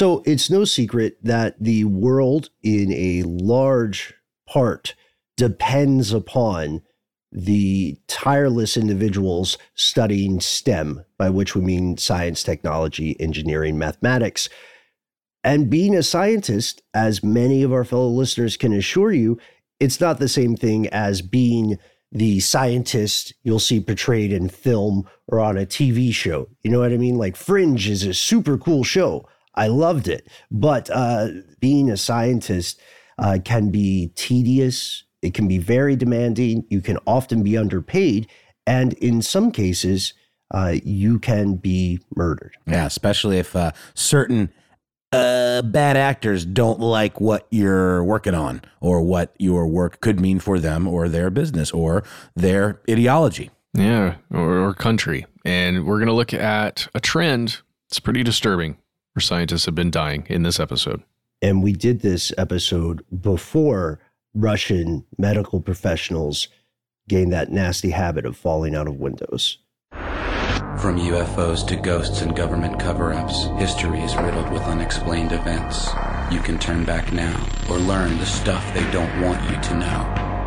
So it's no secret that the world in a large part depends upon the tireless individuals studying STEM, by which we mean science, technology, engineering, mathematics. And being a scientist, as many of our fellow listeners can assure you, it's not the same thing as being the scientist you'll see portrayed in film or on a TV show. You know what I mean? Like Fringe is a super cool show. I loved it. But being a scientist can be tedious. It can be very demanding. You can often be underpaid. And in some cases, you can be murdered. Yeah, especially if certain bad actors don't like what you're working on or what your work could mean for them or their business or their ideology. Yeah, or country. And we're going to look at a trend. It's pretty disturbing where scientists have been dying in this episode. And we did this episode before Russian medical professionals gained that nasty habit of falling out of windows. From UFOs to ghosts and government cover-ups, history is riddled with unexplained events. You can turn back now or learn the stuff they don't want you to know.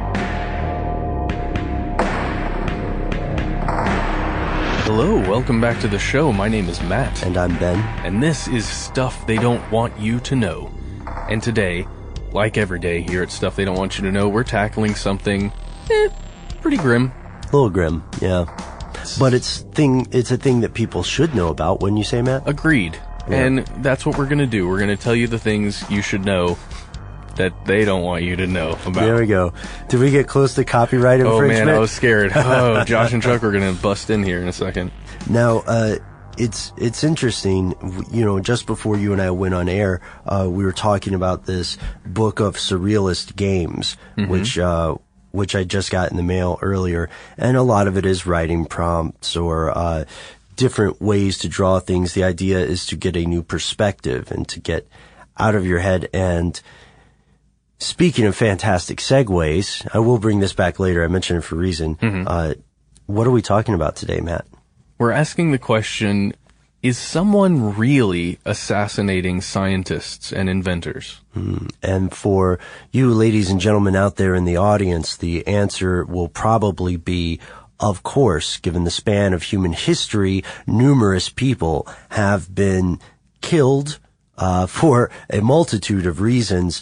Hello, welcome back to the show. My name is Matt. And I'm Ben. And this is Stuff They Don't Want You to Know. And today, like every day here at Stuff They Don't Want You to Know, we're tackling something pretty grim. A little grim, yeah. But it's a thing that people should know about, wouldn't you say, Matt? Agreed. Yeah. And that's what we're going to do. We're going to tell you the things you should know that they don't want you to know about. There we go. Did we get close to copyright infringement? Oh, man, I was scared. Oh, Josh and Chuck are going to bust in here in a second. Now, it's interesting, you know, just before you and I went on air, we were talking about this book of surrealist games, which I just got in the mail earlier, and a lot of it is writing prompts or different ways to draw things. The idea is to get a new perspective and to get out of your head. And speaking of fantastic segues, I will bring this back later. I mentioned it for a reason. What are we talking about today, Matt? We're asking the question, is someone really assassinating scientists and inventors? And for you ladies and gentlemen out there in the audience, the answer will probably be, of course. Given the span of human history, numerous people have been killed for a multitude of reasons.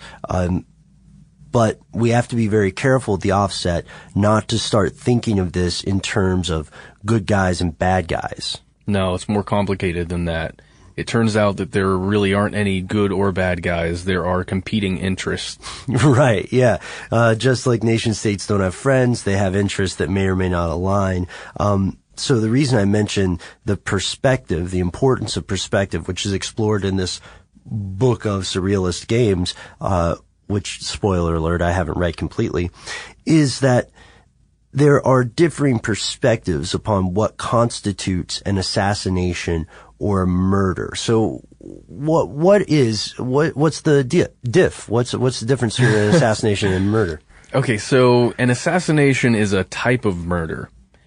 But we have to be very careful at the offset not to start thinking of this in terms of good guys and bad guys. No, it's more complicated than that. It turns out that there really aren't any good or bad guys. There are competing interests. Right, yeah. Just like nation states don't have friends, they have interests that may or may not align. So the reason I mention the perspective, the importance of perspective, which is explored in this book of surrealist games, which, spoiler alert, I haven't read completely, is that there are differing perspectives upon what constitutes an assassination or a murder. So what's the diff? What's the difference between an assassination and murder? Okay, so an assassination is a type of murder.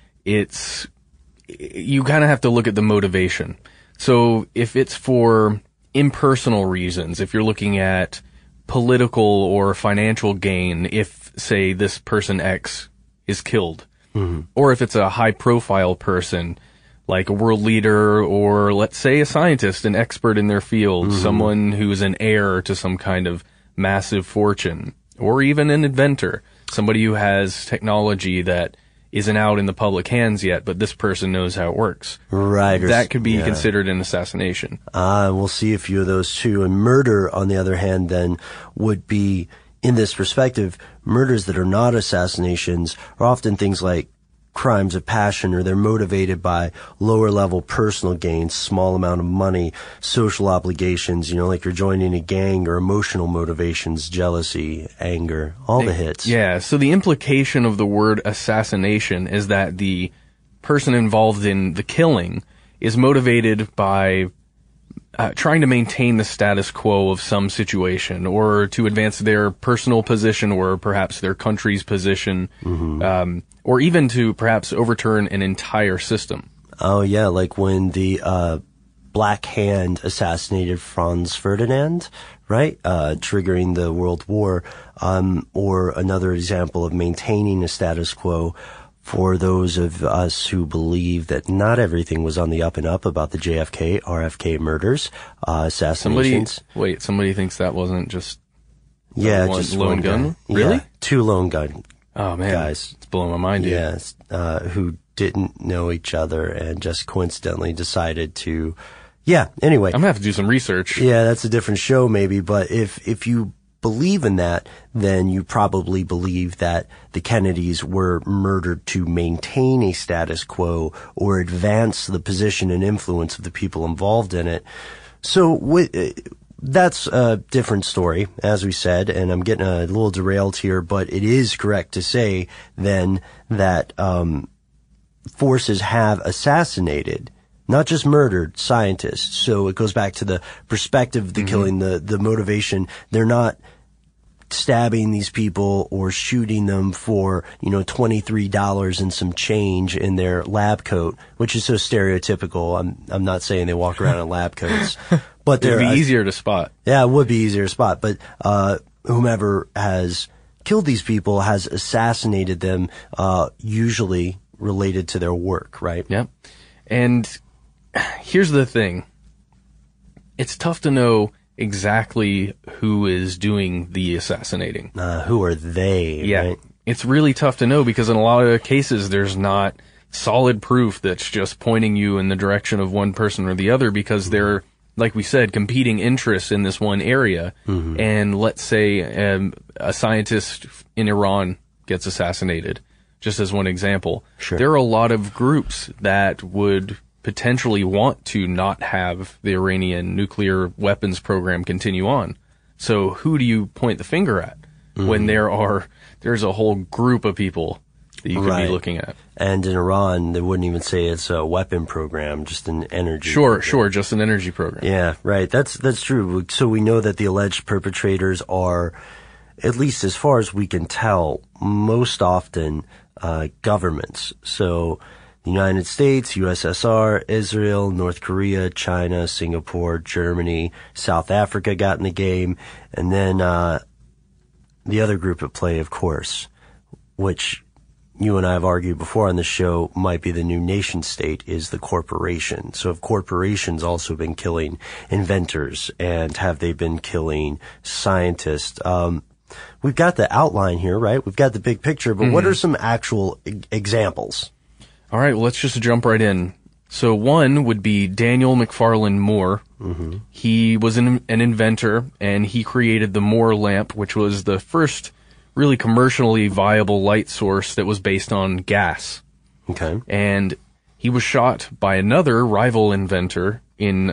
You kind of have to look at the motivation. So if it's for impersonal reasons, if you're looking at political or financial gain, if, say, this person X is killed, or if it's a high-profile person, like a world leader, or let's say a scientist, an expert in their field, someone who's an heir to some kind of massive fortune, or even an inventor, somebody who has technology that isn't out in the public hands yet, but this person knows how it works. Right. That could be considered an assassination. We'll see a few of those too. And murder, on the other hand, then would be, in this perspective, murders that are not assassinations are often things like crimes of passion, or they're motivated by lower level personal gains, small amount of money, social obligations, like you're joining a gang, or emotional motivations, jealousy, anger, all the hits. Yeah, so the implication of the word assassination is that the person involved in the killing is motivated by trying to maintain the status quo of some situation, or to advance their personal position, or perhaps their country's position, or even to perhaps overturn an entire system. Oh yeah, like when the Black Hand assassinated Franz Ferdinand, right? Triggering the World War. Or another example of maintaining a status quo for those of us who believe that not everything was on the up and up about the JFK, RFK murders, assassinations. Somebody thinks that wasn't just just lone gun? Guy. Really? Yeah, 2 lone gun guys. It's blowing my mind, dude. Yes, who didn't know each other and just coincidentally decided to, anyway. I'm gonna have to do some research. Yeah, that's a different show maybe, but if you believe in that, then you probably believe that the Kennedys were murdered to maintain a status quo or advance the position and influence of the people involved in it. So that's a different story, as we said, and I'm getting a little derailed here, but it is correct to say then that forces have assassinated, not just murdered, scientists. So it goes back to the perspective of the killing, the motivation. They're not stabbing these people or shooting them for, $23 and some change in their lab coat, which is so stereotypical. I'm not saying they walk around in lab coats, but it'd be easier to spot. Yeah, it would be easier to spot, but whomever has killed these people has assassinated them, usually related to their work, right? Yep. And here's the thing. It's tough to know exactly who is doing the assassinating. Who are they? Yeah. Right? It's really tough to know because in a lot of cases there's not solid proof that's just pointing you in the direction of one person or the other because they're, like we said, competing interests in this one area. And let's say a scientist in Iran gets assassinated, just as one example. Sure. There are a lot of groups that would potentially want to not have the Iranian nuclear weapons program continue on. So who do you point the finger at when there's a whole group of people that you could be looking at? And in Iran, they wouldn't even say it's a weapon program, just an energy program. program. Sure, just an energy program. Yeah, right. That's true. So we know that the alleged perpetrators are, at least as far as we can tell, most often governments. So the United States, USSR, Israel, North Korea, China, Singapore, Germany, South Africa got in the game, and then the other group at play, of course, which you and I have argued before on the show might be the new nation state, is the corporation. So have corporations also been killing inventors, and have they been killing scientists? We've got the outline here, right? We've got the big picture, but what are some actual examples? All right, well, let's just jump right in. So one would be Daniel McFarland Moore. He was an inventor, and he created the Moore lamp, which was the first really commercially viable light source that was based on gas. Okay. And he was shot by another rival inventor in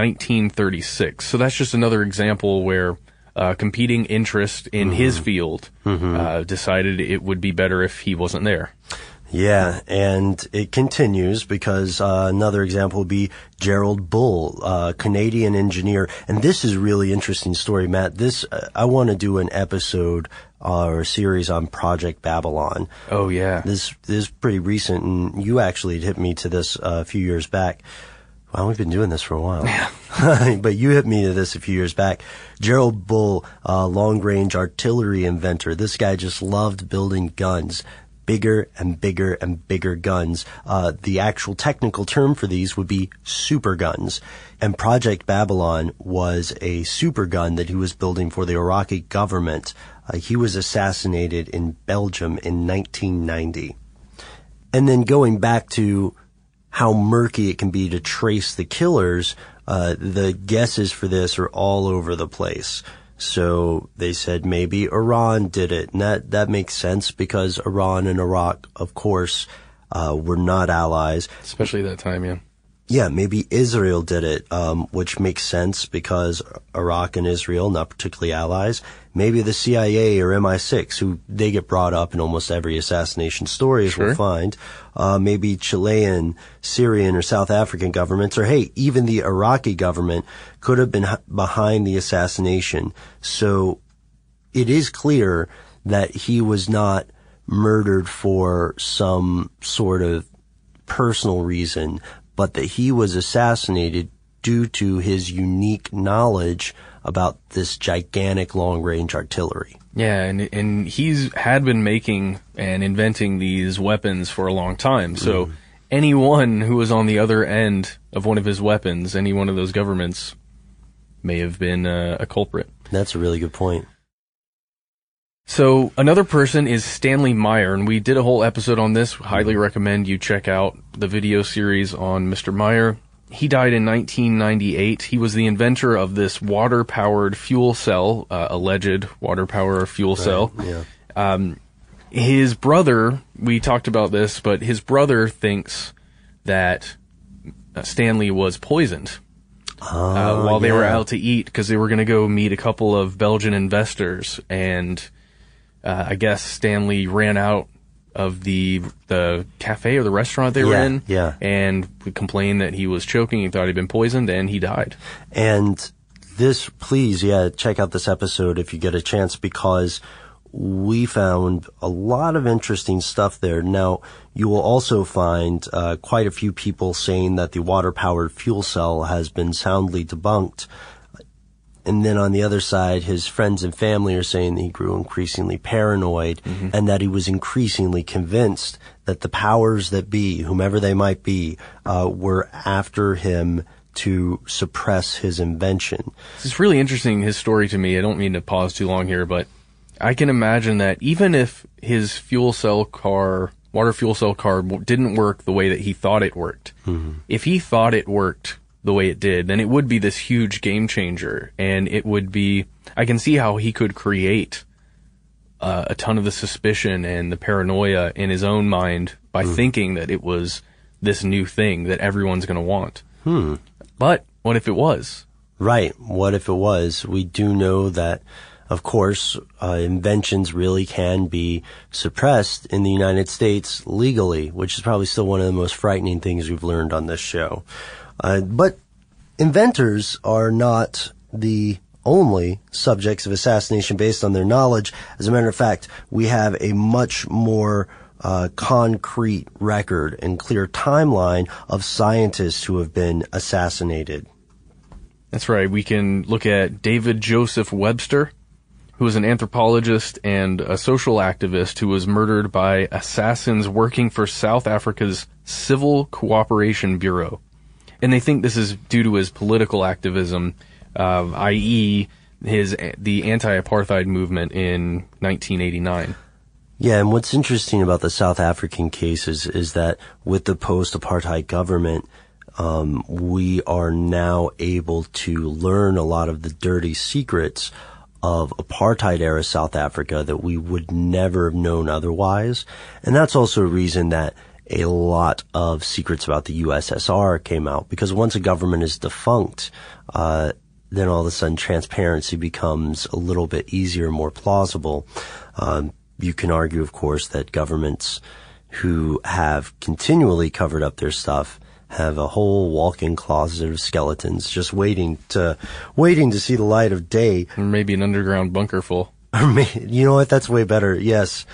1936. So that's just another example where competing interest in his field decided it would be better if he wasn't there. Yeah, and it continues because another example would be Gerald Bull, Canadian engineer. And this is a really interesting story, Matt. This I want to do an episode or a series on Project Babylon. Oh, yeah. This is pretty recent, and you actually hit me to this a few years back. Well, we've been doing this for a while. Yeah. But you hit me to this a few years back. Gerald Bull, long-range artillery inventor. This guy just loved building guns. Bigger and bigger and bigger guns. The actual technical term for these would be super guns. And Project Babylon was a super gun that he was building for the Iraqi government. He was assassinated in Belgium in 1990. And then going back to how murky it can be to trace the killers, the guesses for this are all over the place. So they said maybe Iran did it, and that makes sense because Iran and Iraq, of course, were not allies. Especially that time, yeah. Yeah, maybe Israel did it, which makes sense because Iraq and Israel, not particularly allies. Maybe the CIA or MI6, who they get brought up in almost every assassination story, as we'll find. Maybe Chilean, Syrian, or South African governments, or hey, even the Iraqi government could have been behind the assassination. So it is clear that he was not murdered for some sort of personal reason, but that he was assassinated due to his unique knowledge about this gigantic long-range artillery. Yeah, and he's had been making and inventing these weapons for a long time. So anyone who was on the other end of one of his weapons, any one of those governments, may have been a culprit. That's a really good point. So another person is Stanley Meyer, and we did a whole episode on this. Highly recommend you check out the video series on Mr. Meyer. He died in 1998. He was the inventor of this water-powered fuel cell, alleged water-powered fuel cell. Yeah. His brother, we talked about this, but his brother thinks that Stanley was poisoned while they were out to eat because they were going to go meet a couple of Belgian investors, and I guess Stanley ran out of the cafe or the restaurant they were in, and complained that he was choking. He thought he'd been poisoned, and he died. And this, please, check out this episode if you get a chance, because we found a lot of interesting stuff there. Now, you will also find quite a few people saying that the water-powered fuel cell has been soundly debunked. And then on the other side, his friends and family are saying that he grew increasingly paranoid and that he was increasingly convinced that the powers that be, whomever they might be, were after him to suppress his invention. It's really interesting, his story to me. I don't mean to pause too long here, but I can imagine that even if his water fuel cell car didn't work the way that he thought it worked, if he thought it worked the way it did, then it would be this huge game changer, and it would be, I can see how he could create a ton of the suspicion and the paranoia in his own mind by thinking that it was this new thing that everyone's going to want. But what if it was? Right. What if it was? We do know that, of course, inventions really can be suppressed in the United States legally, which is probably still one of the most frightening things we've learned on this show. But inventors are not the only subjects of assassination based on their knowledge. As a matter of fact, we have a much more concrete record and clear timeline of scientists who have been assassinated. That's right. We can look at David Joseph Webster, who was an anthropologist and a social activist who was murdered by assassins working for South Africa's Civil Cooperation Bureau. And they think this is due to his political activism, i.e. the anti-apartheid movement in 1989. Yeah, and what's interesting about the South African cases is that with the post-apartheid government, we are now able to learn a lot of the dirty secrets of apartheid-era South Africa that we would never have known otherwise. And that's also a reason that a lot of secrets about the USSR came out, because once a government is defunct, then all of a sudden transparency becomes a little bit easier, more plausible. You can argue, of course, that governments who have continually covered up their stuff have a whole walk-in closet of skeletons just waiting to see the light of day. Or maybe an underground bunker full. You know what? That's way better. Yes.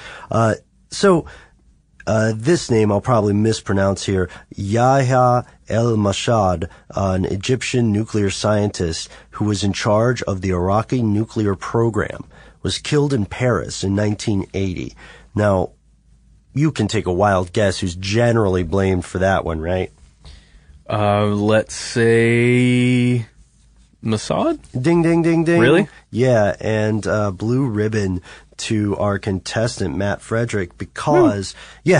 This name I'll probably mispronounce here. Yahya el-Mashad, an Egyptian nuclear scientist who was in charge of the Iraqi nuclear program, was killed in Paris in 1980. Now, you can take a wild guess who's generally blamed for that one, right? Let's say Mossad? Ding, ding, ding, ding. Really? Yeah, and blue ribbon to our contestant, Matt Frederick, because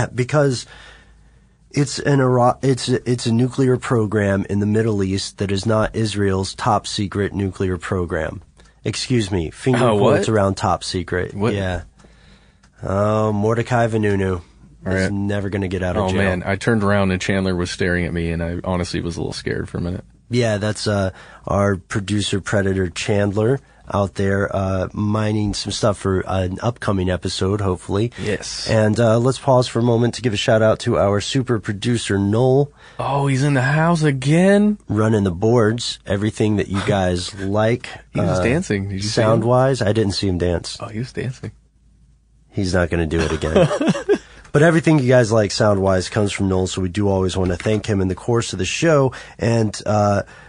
it's a nuclear program in the Middle East that is not Israel's top secret nuclear program. Excuse me, finger quotes around top secret. What? Yeah. Oh, Mordecai Vanunu. All is right. never going to get out of jail. Oh man, I turned around and Chandler was staring at me, and I honestly was a little scared for a minute. Yeah, that's our producer Predator Chandler out there mining some stuff for an upcoming episode, hopefully. Yes. And let's pause for a moment to give a shout out to our super producer Noel. Oh, he's in the house again? Running the boards, everything that you guys like. He was dancing. Did you see him? Sound-wise, I didn't see him dance. Oh, he was dancing. He's not going to do it again. But everything you guys like sound-wise comes from Noel, so we do always want to thank him in the course of the show. And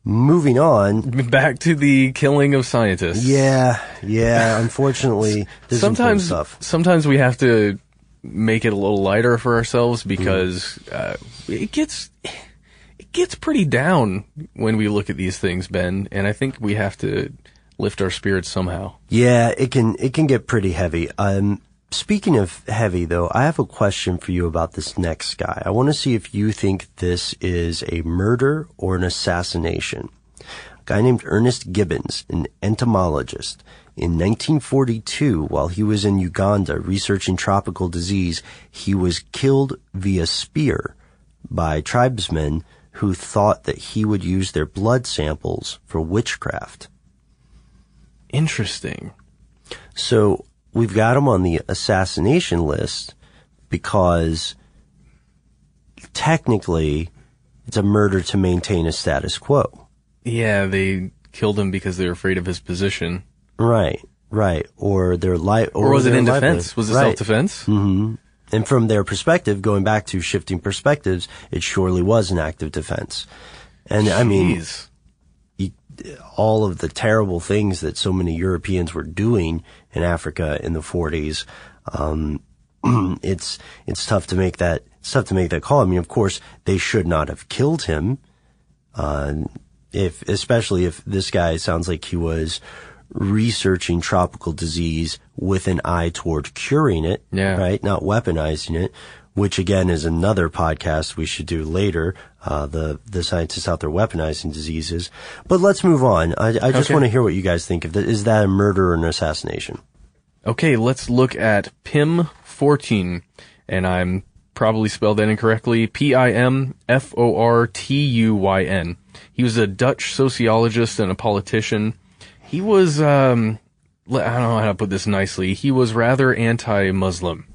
Moving on. Back to the killing of scientists. Yeah. Unfortunately, this sometimes stuff. Sometimes we have to make it a little lighter for ourselves because it gets pretty down when we look at these things, Ben. And I think we have to lift our spirits somehow. Yeah, it can get pretty heavy. Speaking of heavy, though, I have a question for you about this next guy. I want to see if you think this is a murder or an assassination. A guy named Ernest Gibbons, an entomologist. In 1942, while he was in Uganda researching tropical disease, he was killed via spear by tribesmen who thought that he would use their blood samples for witchcraft. Interesting. So we've got him on the assassination list because technically it's a murder to maintain a status quo. Yeah, they killed him because they were afraid of his position. Right. Or their life. Or was it in defense? Was it self-defense? Mm-hmm. And from their perspective, going back to shifting perspectives, it surely was an act of defense. And I mean, all of the terrible things that so many Europeans were doing in Africa in the 40s, it's tough to make that call. I mean, of course, they should not have killed him. Especially if this guy sounds like he was researching tropical disease with an eye toward curing it, right? Not weaponizing it, which again is another podcast we should do later. The scientists out there weaponizing diseases. But let's move on. I just want to hear what you guys think of that. Is that a murder or an assassination? Okay, let's look at Pim Fortuyn, and I'm probably spelled that incorrectly. Pimfortuyn. He was a Dutch sociologist and a politician. He was, I don't know how to put this nicely. He was rather anti-Muslim.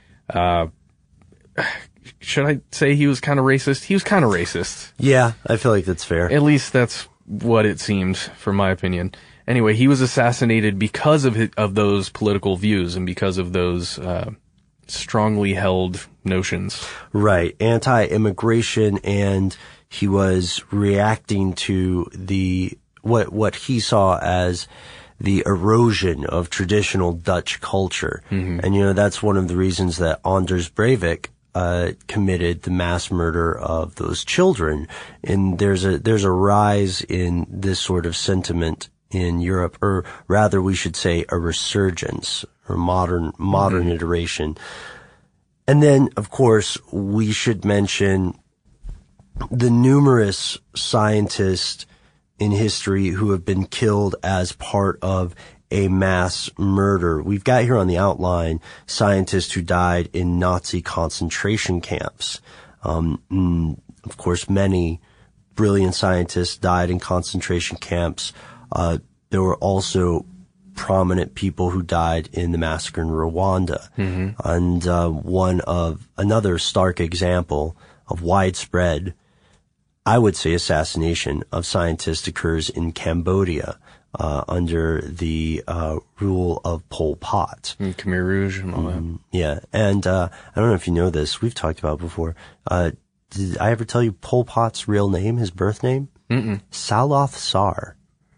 Should I say he was kind of racist? He was kind of racist. Yeah, I feel like that's fair. At least that's what it seemed, from my opinion. Anyway, he was assassinated because of those political views and because of those strongly held notions. Right. Anti-immigration, and he was reacting to what he saw as the erosion of traditional Dutch culture. Mm-hmm. And, that's one of the reasons that Anders Breivik committed the mass murder of those children. And there's a rise in this sort of sentiment in Europe, or rather we should say a resurgence or modern mm-hmm. iteration. And then, of course, we should mention the numerous scientists in history who have been killed as part of a mass murder. We've got here on the outline scientists who died in Nazi concentration camps. Of course, many brilliant scientists died in concentration camps. There were also prominent people who died in the massacre in Rwanda. Mm-hmm. And another stark example of widespread, I would say, assassination of scientists occurs in Cambodia under the rule of Pol Pot. Khmer Rouge and all that. Yeah. And I don't know if you know this. We've talked about it before. Did I ever tell you Pol Pot's real name, his birth name? Mm-mm. Saloth Sar.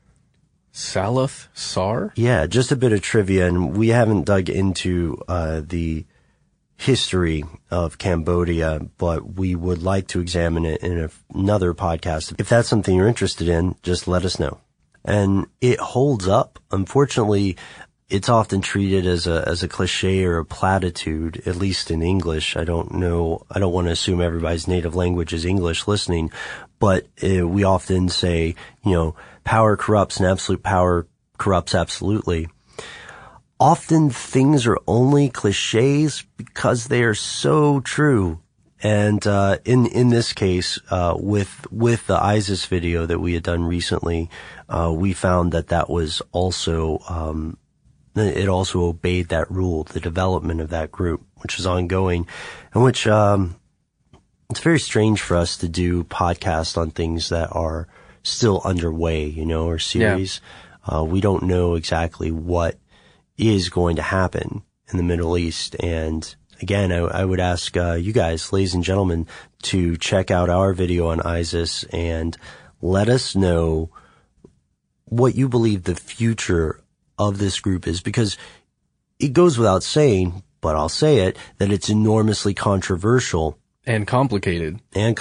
Saloth Sar? Yeah, just a bit of trivia, and we haven't dug into the history of Cambodia, but we would like to examine it in another podcast. If that's something you're interested in, just let us know. And it holds up. Unfortunately, it's often treated as a cliche or a platitude, at least in English. I don't want to assume everybody's native language is English listening, but we often say, power corrupts and absolute power corrupts absolutely. Often things are only cliches because they are so true. And in this case, with the ISIS video that we had done recently, we found that was also it also obeyed that rule, the development of that group, which is ongoing, and which it's very strange for us to do podcasts on things that are still underway, or series. Yeah. We don't know exactly what is going to happen in the Middle East. And again, I would ask you guys, ladies and gentlemen, to check out our video on ISIS and let us know what you believe the future of this group is, because it goes without saying, but I'll say it, that it's enormously controversial And complicated.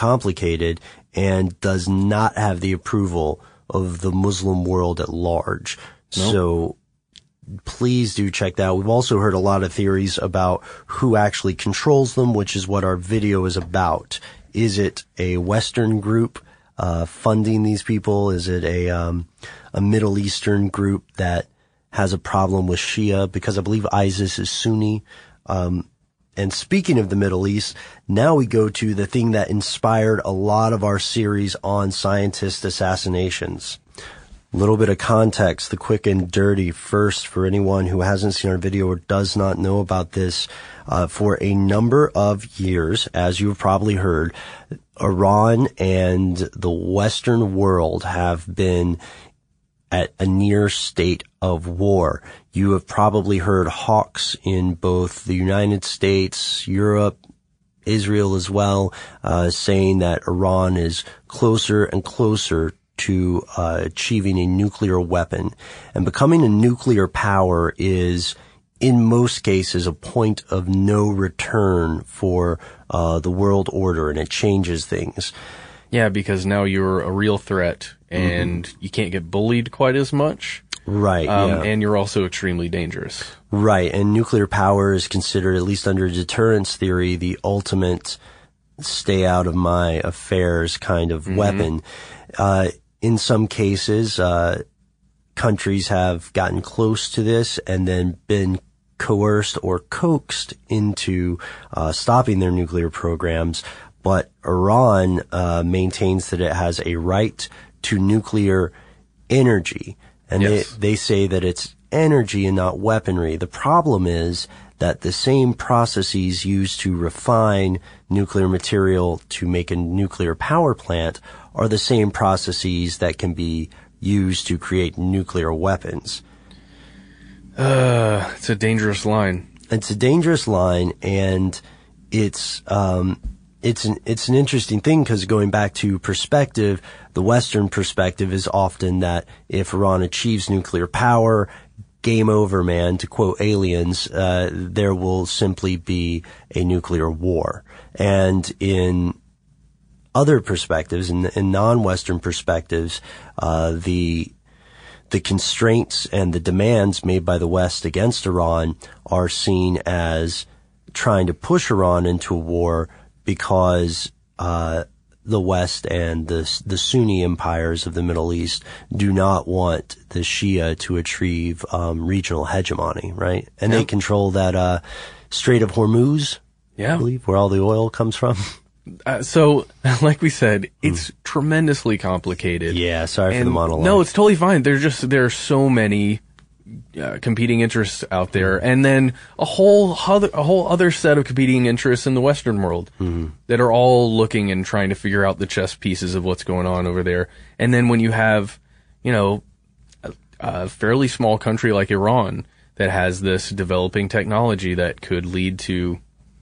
And does not have the approval of the Muslim world at large. Nope. So please do check that out. We've also heard a lot of theories about who actually controls them, which is what our video is about. Is it a Western group funding these people? Is it a Middle Eastern group that has a problem with Shia? Because I believe ISIS is Sunni. And speaking of the Middle East, now we go to the thing that inspired a lot of our series on scientist assassinations. A little bit of context, the quick and dirty first for anyone who hasn't seen our video or does not know about this. For a number of years, as you've probably heard, Iran and the Western world have been at a near state of war. You have probably heard hawks in both the United States, Europe, Israel as well, saying that Iran is closer and closer to achieving a nuclear weapon. And becoming a nuclear power is, in most cases, a point of no return for the world order, and it changes things. Yeah, because now you're a real threat, and you can't get bullied quite as much. Right, yeah. And you're also extremely dangerous. Right, and nuclear power is considered, at least under deterrence theory, the ultimate stay out of my affairs kind of weapon. In some cases, countries have gotten close to this and then been coerced or coaxed into stopping their nuclear programs. But Iran maintains that it has a right to nuclear energy. And Yes. they say that it's energy and not weaponry. The problem is that the same processes used to refine nuclear material to make a nuclear power plant are the same processes that can be used to create nuclear weapons. It's a dangerous line. It's a dangerous line, and it's an interesting thing, because going back to perspective, the Western perspective is often that if Iran achieves nuclear power, game over, man, to quote Aliens, there will simply be a nuclear war. And in other perspectives, in non-Western perspectives, the constraints and the demands made by the West against Iran are seen as trying to push Iran into a war, because the West and the Sunni empires of the Middle East do not want the Shia to achieve regional hegemony, right? And they control that Strait of Hormuz, I believe, where all the oil comes from. So, like we said, it's tremendously complicated. Yeah, sorry for the monologue. No, it's totally fine. There are so many competing interests out there, and then a whole other set of competing interests in the Western world that are all looking and trying to figure out the chess pieces of what's going on over there. And then when you have, a fairly small country like Iran that has this developing technology that could lead to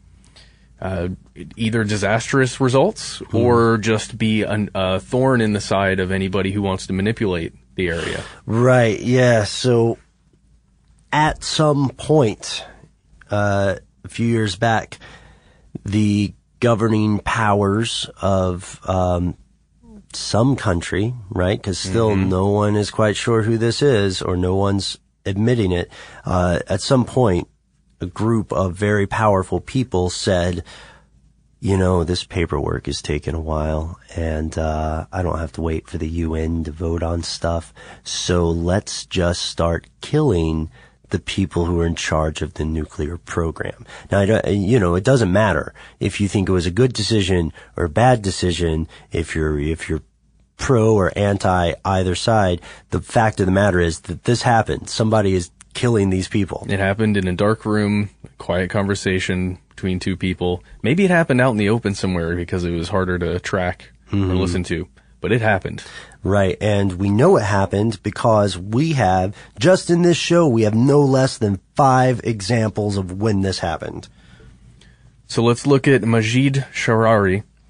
either disastrous results or just be a thorn in the side of anybody who wants to manipulate the area. Right, yeah. So at some point, a few years back, the governing powers of some country, right, because still no one is quite sure who this is, or no one's admitting it, at some point, a group of very powerful people said, this paperwork is taking a while, and I don't have to wait for the UN to vote on stuff, so let's just start killing the people who are in charge of the nuclear program. Now, it doesn't matter if you think it was a good decision or a bad decision, if you're pro or anti either side. The fact of the matter is that this happened. Somebody is killing these people. It happened in a dark room, quiet conversation between two people. Maybe it happened out in the open somewhere because it was harder to track or listen to, but it happened. Right, and we know it happened because we have, just in this show, we have no less than 5 examples of when this happened. So let's look at Majid Sharari,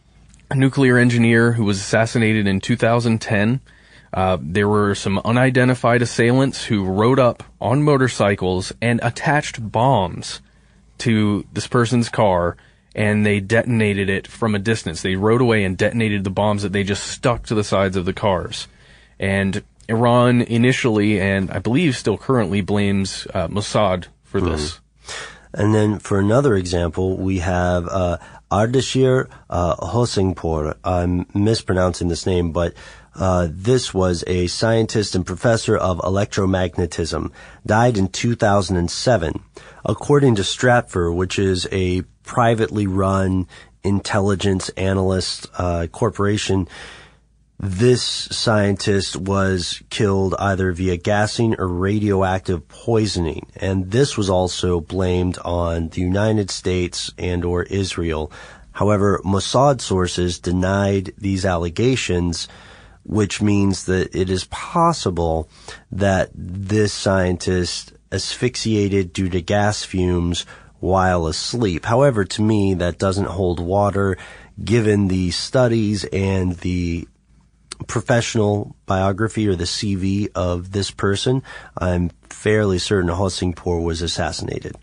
a nuclear engineer who was assassinated in 2010. There were some unidentified assailants who rode up on motorcycles and attached bombs to this person's car, and they detonated it from a distance. They rode away and detonated the bombs that they just stuck to the sides of the cars. And Iran initially, and I believe still currently, blames Mossad for this. And then for another example, we have Ardeshir Hossingpour. I'm mispronouncing this name, but this was a scientist and professor of electromagnetism, died in 2007. According to Stratfor, which is a privately run intelligence analyst corporation, this scientist was killed either via gassing or radioactive poisoning, and this was also blamed on the United States and or Israel. However, Mossad sources denied these allegations, which means that it is possible that this scientist asphyxiated due to gas fumes while asleep. However, to me, that doesn't hold water, given the studies and the professional biography or the CV of this person. I'm fairly certain Hossingpour was assassinated.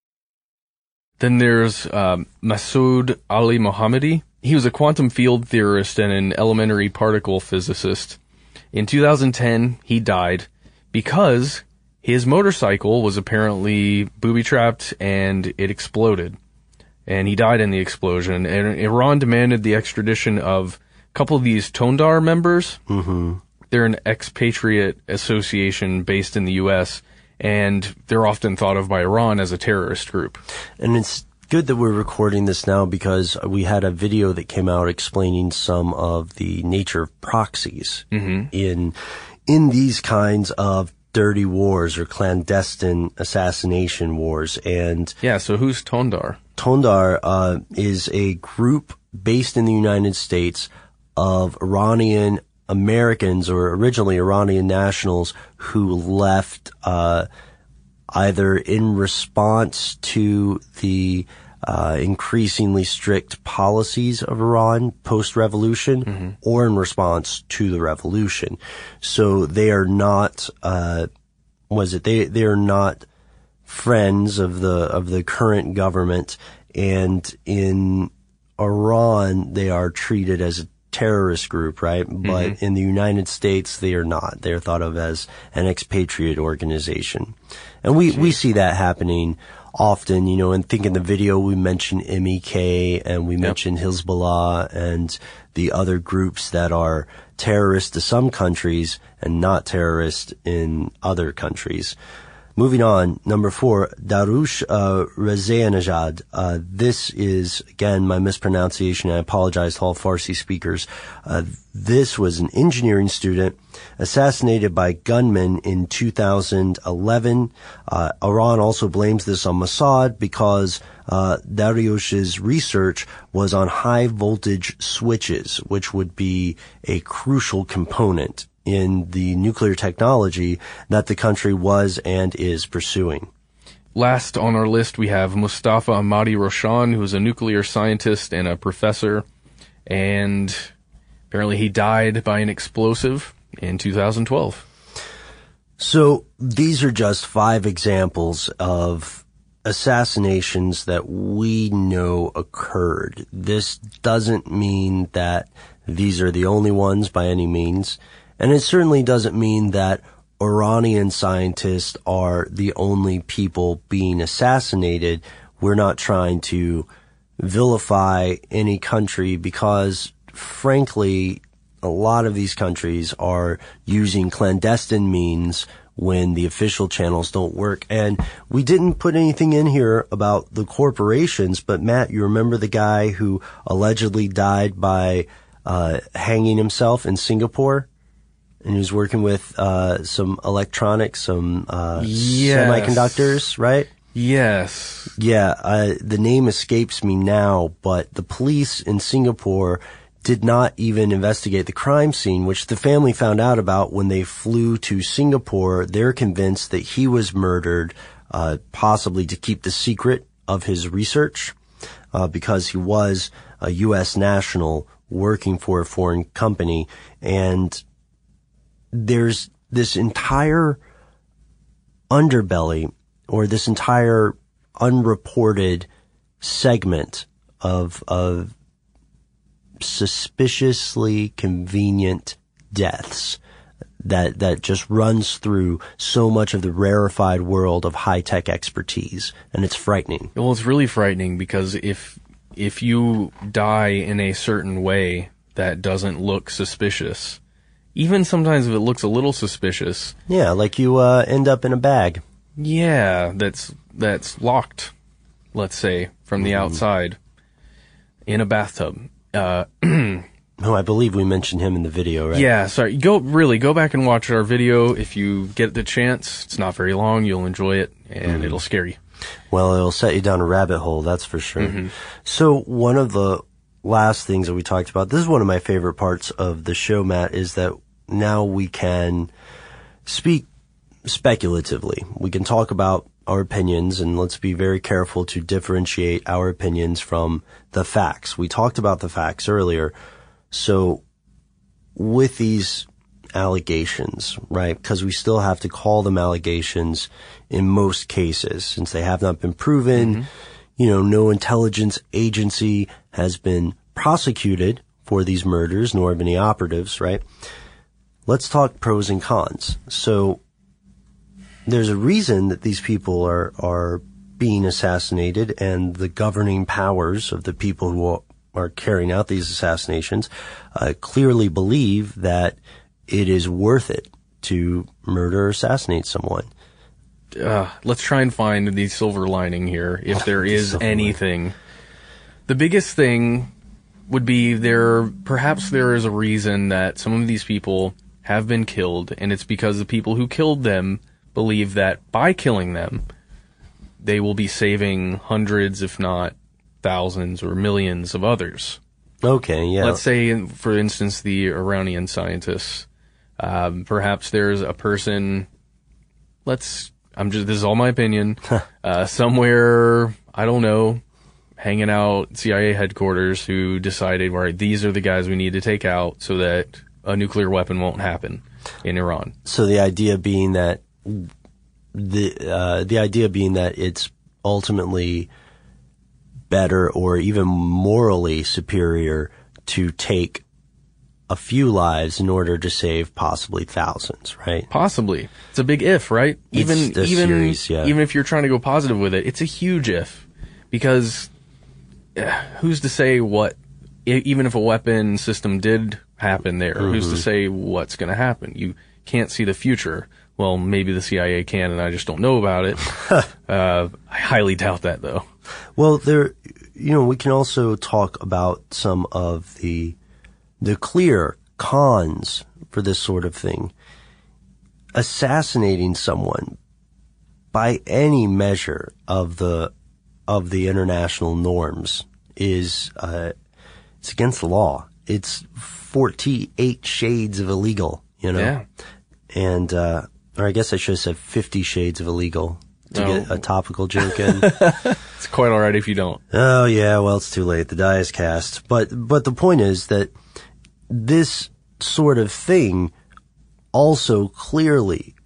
Then there's Masoud Ali Mohammadi. He was a quantum field theorist and an elementary particle physicist. In 2010, he died because his motorcycle was apparently booby-trapped and it exploded. And he died in the explosion. And Iran demanded the extradition of couple of these Tondar members. They're an expatriate association based in the U.S., and they're often thought of by Iran as a terrorist group. And it's good that we're recording this now because we had a video that came out explaining some of the nature of proxies in these kinds of dirty wars or clandestine assassination wars. And yeah, so who's Tondar? Tondar is a group based in the United States of Iranian Americans or originally Iranian nationals who left either in response to the increasingly strict policies of Iran post-revolution or in response to the revolution. So they are not they are not friends of the current government, and in Iran they are treated as a terrorist group, right? But in the United States, they are not. They're thought of as an expatriate organization. And we see that happening often, you know, and think in the video we mentioned MEK and we mentioned Hezbollah and the other groups that are terrorist to some countries and not terrorist in other countries. Moving on, number 4, Darush Rezaianejad. This is, again, my mispronunciation. I apologize to all Farsi speakers. This was an engineering student assassinated by gunmen in 2011. Iran also blames this on Mossad because Darush's research was on high voltage switches, which would be a crucial component in the nuclear technology that the country was and is pursuing. Last on our list, we have Mustafa Ahmadi Roshan, who is a nuclear scientist and a professor, and apparently he died by an explosive in 2012. So these are just 5 examples of assassinations that we know occurred. This doesn't mean that these are the only ones by any means. And it certainly doesn't mean that Iranian scientists are the only people being assassinated. We're not trying to vilify any country because, frankly, a lot of these countries are using clandestine means when the official channels don't work. And we didn't put anything in here about the corporations, but Matt, you remember the guy who allegedly died by hanging himself in Singapore? And he was working with some electronics, some semiconductors, right? Yes. Yeah, the name escapes me now, but the police in Singapore did not even investigate the crime scene, which the family found out about when they flew to Singapore. They're convinced that he was murdered, possibly to keep the secret of his research, because he was a U.S. national working for a foreign company. And there's this entire underbelly, or this entire unreported segment of suspiciously convenient deaths that just runs through so much of the rarefied world of high-tech expertise, and it's frightening. Well, it's really frightening because if you die in a certain way that doesn't look suspicious, even sometimes if it looks a little suspicious, yeah, like you end up in a bag. Yeah, that's locked, let's say, from the outside in a bathtub. Oh, I believe we mentioned him in the video, right? Yeah, sorry. Go back and watch our video if you get the chance. It's not very long. You'll enjoy it, and it'll scare you. Well, it'll set you down a rabbit hole, that's for sure. So one of the last things that we talked about, this is one of my favorite parts of the show, Matt, is that now we can speak speculatively. We can talk about our opinions, and let's be very careful to differentiate our opinions from the facts. We talked about the facts earlier. So with these allegations, right, because we still have to call them allegations in most cases, since they have not been proven, no intelligence agency has been prosecuted for these murders, nor have any operatives, right? Let's talk pros and cons. So there's a reason that these people are being assassinated, and the governing powers of the people who are carrying out these assassinations clearly believe that it is worth it to murder or assassinate someone. Let's try and find the silver lining here, if there is anything. The biggest thing would be perhaps there is a reason that some of these people have been killed, and it's because the people who killed them believe that by killing them, they will be saving hundreds, if not thousands or millions of others. Okay, yeah. Let's say, for instance, the Iranian scientists. Perhaps there's a person, this is all my opinion, somewhere, I don't know, hanging out at CIA headquarters who decided, all right, these are the guys we need to take out so that a nuclear weapon won't happen in Iran. So the idea being that it's ultimately better or even morally superior to take a few lives in order to save possibly thousands, right? Possibly. It's a big if, right? Even if you're trying to go positive with it, it's a huge if. Because who's to say even if a weapon system did happen there, who's to say what's going to happen? You can't see the future. Well, maybe the CIA can, and I just don't know about it. I highly doubt that, though. Well, we can also talk about some of the clear cons for this sort of thing. Assassinating someone by any measure of the international norms is it's against the law. It's 48 shades of illegal, Yeah. And or I guess I should have said 50 shades of illegal to get a topical joke in. It's quite all right if you don't. Oh yeah, well it's too late. The die is cast. But the point is that this sort of thing also clearly,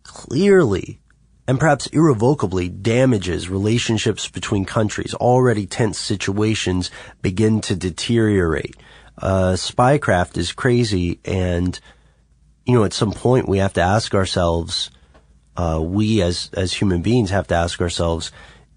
and perhaps irrevocably damages relationships between countries. Already tense situations begin to deteriorate. Spycraft is crazy, and at some point we have to ask ourselves, we as human beings have to ask ourselves,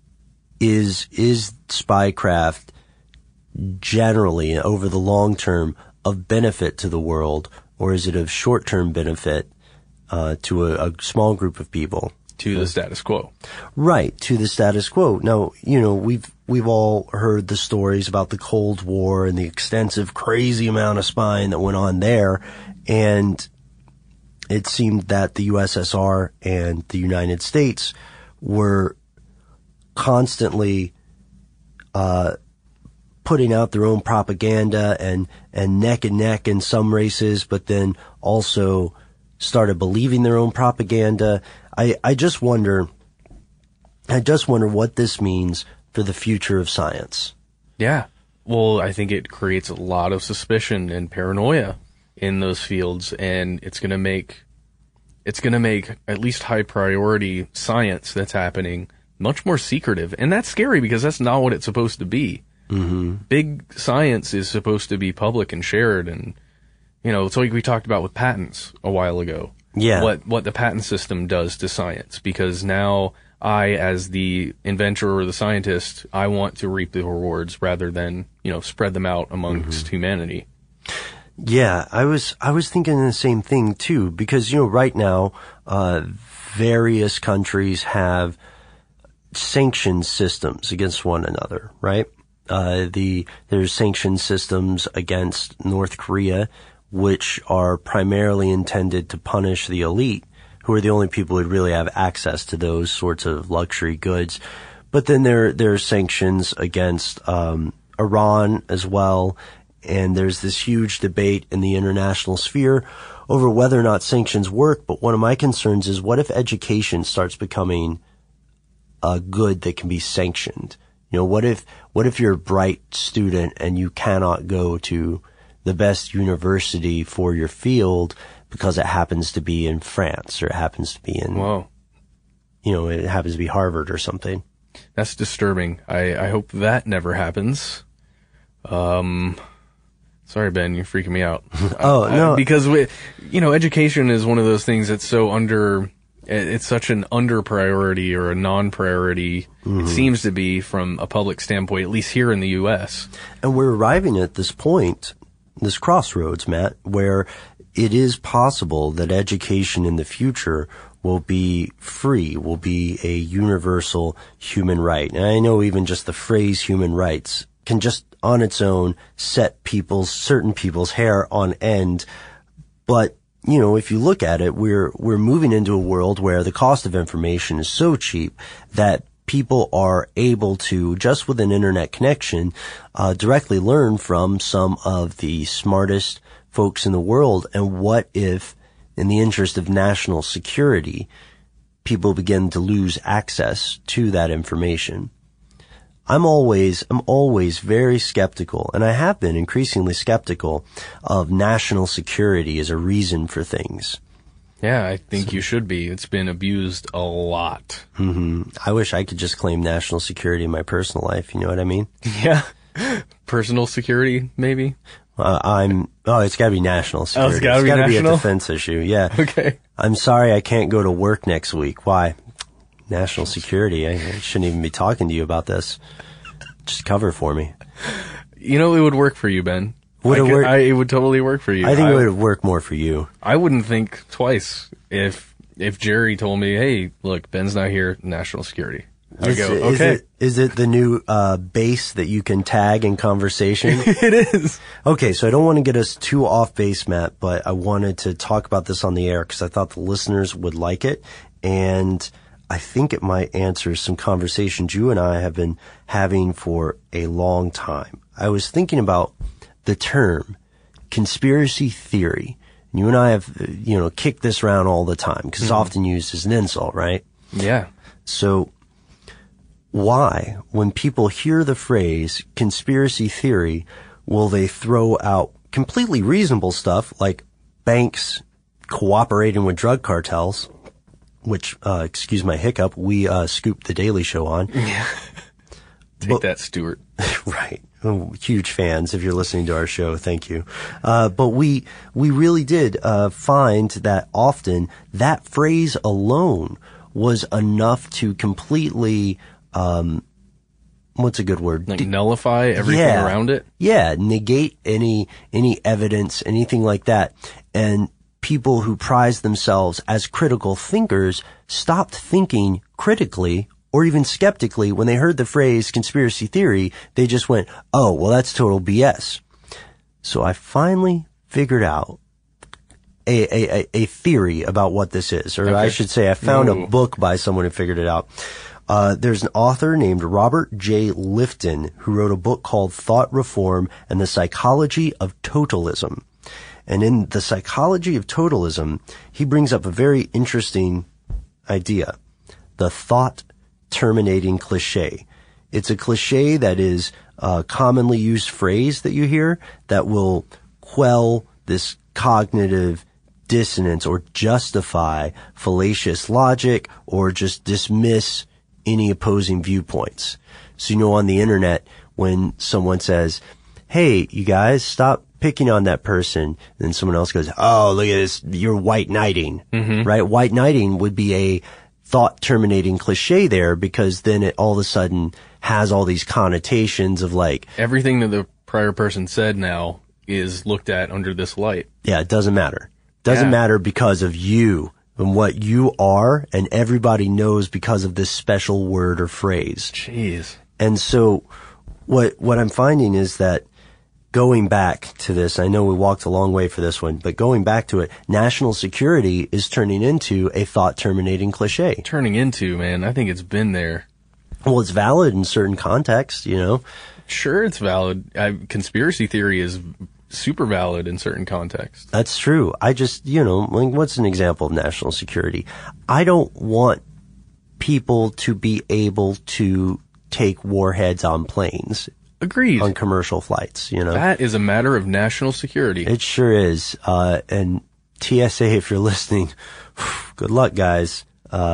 is spycraft generally over the long term of benefit to the world, or is it of short-term benefit to a small group of people? To the status quo. Right, to the status quo. Now, we've all heard the stories about the Cold War and the extensive, crazy amount of spying that went on there, and it seemed that the USSR and the United States were constantly putting out their own propaganda and neck and neck in some races, but then also started believing their own propaganda. I just wonder what this means for the future of science. Yeah. Well, I think it creates a lot of suspicion and paranoia in those fields, and it's going to make at least high priority science that's happening much more secretive. And that's scary because that's not what it's supposed to be. Mm-hmm. Big science is supposed to be public and shared, and it's like we talked about with patents a while ago. Yeah. What the patent system does to science, because now I, as the inventor or the scientist, I want to reap the rewards rather than, spread them out amongst humanity. Yeah, I was thinking the same thing too, because, right now, various countries have sanction systems against one another, right? There's sanction systems against North Korea, which are primarily intended to punish the elite, who are the only people who really have access to those sorts of luxury goods. But then there are sanctions against Iran as well, and there's this huge debate in the international sphere over whether or not sanctions work. But one of my concerns is, what if education starts becoming a good that can be sanctioned? What if you're a bright student and you cannot go to the best university for your field because it happens to be in France, or it happens to be in, it happens to be Harvard or something. That's disturbing. I hope that never happens. Sorry, Ben, you're freaking me out. No. Because education is one of those things that's it's such an under priority or a non-priority. Mm-hmm. It seems to be from a public standpoint, at least here in the U.S. And we're arriving at this point, this crossroads, Matt, where it is possible that education in the future will be free, will be a universal human right. And I know even just the phrase human rights can just on its own set certain people's hair on end. But, if you look at it, we're moving into a world where the cost of information is so cheap that people are able to, just with an internet connection, directly learn from some of the smartest folks in the world. And what if, in the interest of national security, people begin to lose access to that information? I'm always very skeptical, and I have been increasingly skeptical of national security as a reason for things. Yeah, I think you should be. It's been abused a lot. Mm-hmm. I wish I could just claim national security in my personal life. You know what I mean? Yeah. Personal security, maybe? It's gotta be national security. It's gotta be national? Be a defense issue, yeah. Okay. I'm sorry I can't go to work next week. Why? National security. I shouldn't even be talking to you about this. Just cover for me. It would work for you, Ben. Would it work? It would totally work for you. I think it would work more for you. I wouldn't think twice if Jerry told me, hey, look, Ben's not here, national security. I go, okay. Is it the new base that you can tag in conversation? It is. Okay, so I don't want to get us too off base, Matt, but I wanted to talk about this on the air because I thought the listeners would like it, and I think it might answer some conversations you and I have been having for a long time. I was thinking about the term conspiracy theory. You and I have, kicked this around all the time because it's often used as an insult, right? Yeah. So why, when people hear the phrase conspiracy theory, will they throw out completely reasonable stuff like banks cooperating with drug cartels, which, excuse my hiccup, we scooped The Daily Show on. Yeah. Take that, Stuart. Right. Oh, huge fans. If you're listening to our show, thank you. But we really did find that often that phrase alone was enough to completely, what's a good word? Like nullify everything around it? Yeah, negate any evidence, anything like that. And people who prize themselves as critical thinkers stopped thinking critically or even skeptically when they heard the phrase conspiracy theory. They just went, oh, well, that's total BS. So I finally figured out a theory about what this is, or I should say I found a book by someone who figured it out. There's an author named Robert J. Lifton who wrote a book called Thought Reform and the Psychology of Totalism. And in The Psychology of Totalism, he brings up a very interesting idea, the thought terminating cliche. It's a cliche that is commonly used phrase that you hear that will quell this cognitive dissonance or justify fallacious logic or just dismiss any opposing viewpoints. So, on the internet, when someone says, hey, you guys, stop picking on that person, then someone else goes, oh, look at this, you're white knighting, right? White knighting would be a thought-terminating cliche there, because then it all of a sudden has all these connotations of like... Everything that the prior person said now is looked at under this light. Yeah, it doesn't matter. Doesn't matter because of you and what you are, and everybody knows because of this special word or phrase. Jeez. And so what I'm finding is that going back to this, I know we walked a long way for this one, but going back to it, national security is turning into a thought-terminating cliche. Turning into, man, I think it's been there. Well, it's valid in certain contexts, Sure, it's valid. Conspiracy theory is super valid in certain contexts. That's true. I just, what's an example of national security? I don't want people to be able to take warheads on planes. Agreed. On commercial flights, That is a matter of national security. It sure is. And TSA, if you're listening, good luck, guys.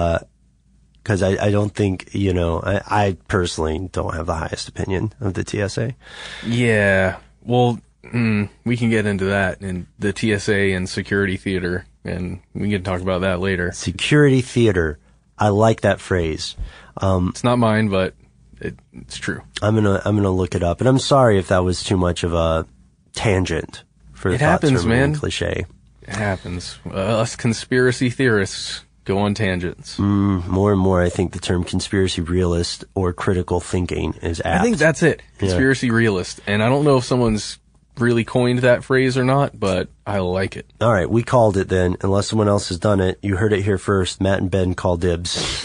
Because I don't think, I personally don't have the highest opinion of the TSA. Yeah. Well, we can get into that in the TSA and security theater, and we can talk about that later. Security theater. I like that phrase. It's not mine, but it's true. I'm gonna look it up, and I'm sorry if that was too much of a tangent for the It happens, man. Cliche. It happens. Us conspiracy theorists go on tangents. More and more, I think the term conspiracy realist or critical thinking is apt. I think that's it. Conspiracy realist. And I don't know if someone's really coined that phrase or not, but I like it. All right, we called it then. Unless someone else has done it, you heard it here first. Matt and Ben call dibs.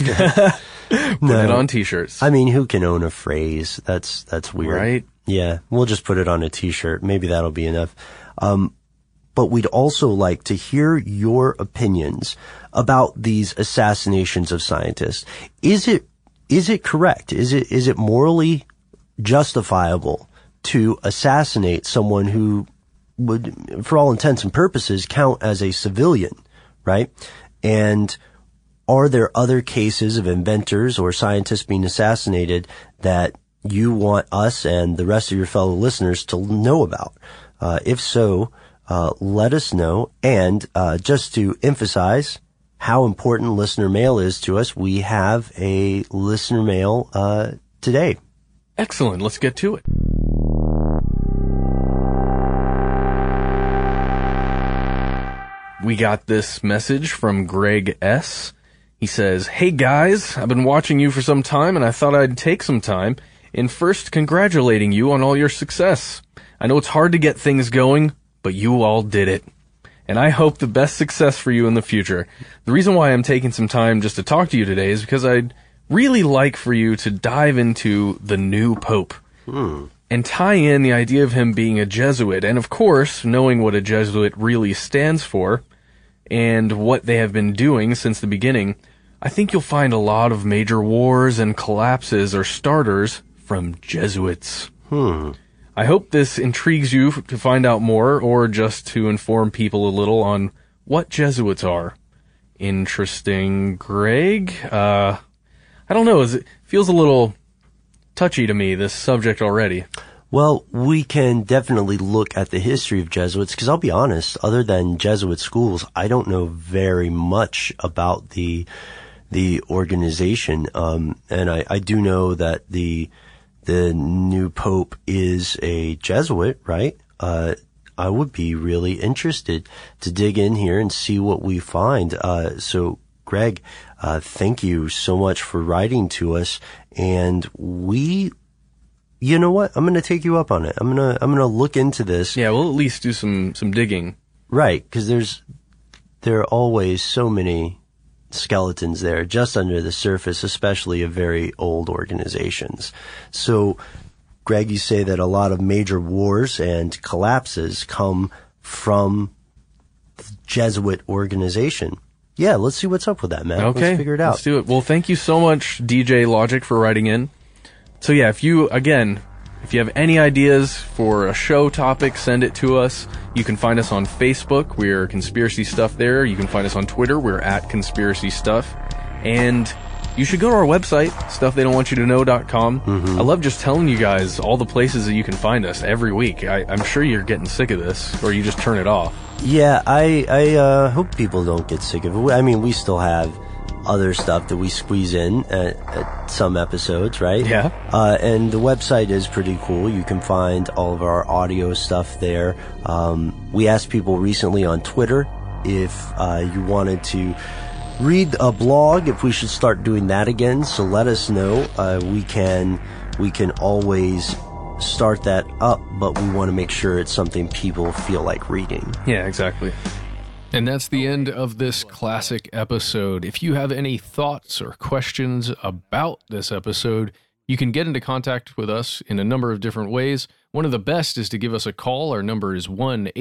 Put it on t-shirts. I mean, who can own a phrase? That's weird. Right? Yeah, we'll just put it on a t-shirt. Maybe that'll be enough. But we'd also like to hear your opinions about these assassinations of scientists. Is it correct? Is it morally justifiable to assassinate someone who would, for all intents and purposes, count as a civilian, right? And are there other cases of inventors or scientists being assassinated that you want us and the rest of your fellow listeners to know about? If so, let us know. And just to emphasize how important listener mail is to us, we have a listener mail today. Excellent. Let's get to it. We got this message from Greg S. He says, "Hey guys, I've been watching you for some time and I thought I'd take some time in first congratulating you on all your success. I know it's hard to get things going, but you all did it. And I hope the best success for you in the future. The reason why I'm taking some time just to talk to you today is because I'd really like for you to dive into the new Pope. And tie in the idea of him being a Jesuit, and of course, knowing what a Jesuit really stands for, and what they have been doing since the beginning. I think you'll find a lot of major wars and collapses or starters from Jesuits. I hope this intrigues you to find out more, or just to inform people a little on what Jesuits are. Interesting, Greg. I don't know, it feels a little touchy to me, this subject already. Well, we can definitely look at the history of Jesuits, because I'll be honest, other than Jesuit schools, I don't know very much about the organization. And I do know that the new Pope is a Jesuit, right? I would be really interested to dig in here and see what we find. So Greg, thank you so much for writing to us. And you know what? I'm going to take you up on it. I'm going to look into this. Yeah, we'll at least do some digging. Right. Cause there are always so many skeletons there just under the surface, especially of very old organizations. So Greg, you say that a lot of major wars and collapses come from the Jesuit organization. Yeah, let's see what's up with that, man. Okay, let's figure it out. Let's do it. Well, thank you so much, DJ Logic, for writing in. So yeah, if If you have any ideas for a show topic, send it to us. You can find us on Facebook. We're Conspiracy Stuff there. You can find us on Twitter. We're at Conspiracy Stuff. And you should go to our website, stufftheydon'twantyoutoKnow.com. I love just telling you guys all the places that you can find us every week. I'm sure you're getting sick of this, or you just turn it off. Yeah, I hope people don't get sick of it. I mean, we still have other stuff that we squeeze in at some episodes, right? Yeah. And the website is pretty cool. You can find all of our audio stuff there. We asked people recently on Twitter if you wanted to read a blog, if we should start doing that again. So let us know. We can always start that up, but we want to make sure it's something people feel like reading. Yeah, exactly. And that's the end of this classic episode. If you have any thoughts or questions about this episode, you can get into contact with us in a number of different ways. One of the best is to give us a call. Our number is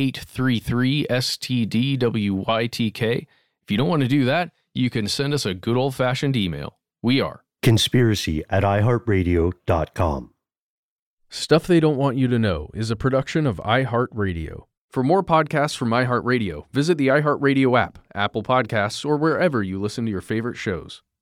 1-833-STDWYTK. If you don't want to do that, you can send us a good old-fashioned email. We are conspiracy@iheartradio.com. Stuff They Don't Want You to Know is a production of iHeartRadio. For more podcasts from iHeartRadio, visit the iHeartRadio app, Apple Podcasts, or wherever you listen to your favorite shows.